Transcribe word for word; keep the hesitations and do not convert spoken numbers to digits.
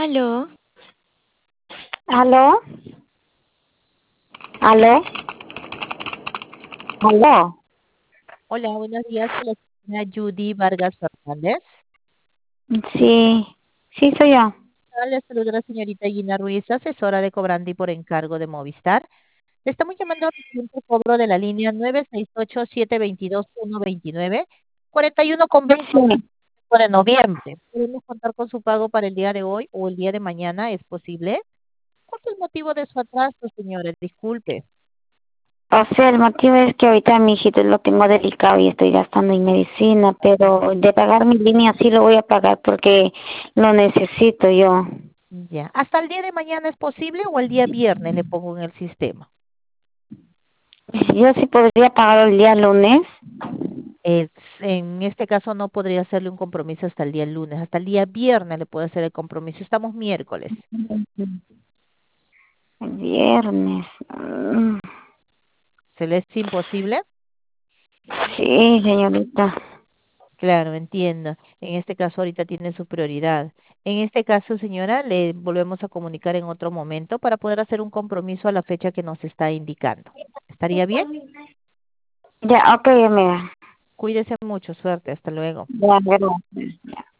Aló. ¿Aló? ¿Aló? ¿Aló? Hola, buenos días, con la señora Judy Vargas Fernández. Sí, sí soy yo. Le saluda la señorita Gina Ruiz, asesora de cobrante y por encargo de Movistar. Le estamos llamando referente al cobro de la línea nueve seis ocho, siete dos dos, uno dos nueve, cuarenta y uno con veinte Sí. de noviembre. ¿Podemos contar con su pago para el día de hoy o el día de mañana? ¿Es posible? ¿Cuál es el motivo de su atraso, señora? Disculpe. O sea, el motivo es que ahorita mi hijito lo tengo delicado y estoy gastando en medicina, pero de pagar mi línea sí lo voy a pagar porque lo necesito yo. Ya. ¿Hasta el día de mañana es posible o el día viernes le pongo en el sistema? Yo sí podría pagar el día lunes. Es- en este caso no podría hacerle un compromiso hasta el día lunes, hasta el día viernes le puedo hacer el compromiso. Estamos miércoles. El viernes. Mm, ¿Se le es imposible? Sí, señorita. Claro, entiendo. En este caso ahorita tiene su prioridad. En este caso, señora, le volvemos a comunicar en otro momento para poder hacer un compromiso a la fecha que nos está indicando. ¿Estaría bien? Ya, ok, amiga. Cuídese mucho, suerte, hasta luego. Ya, gracias.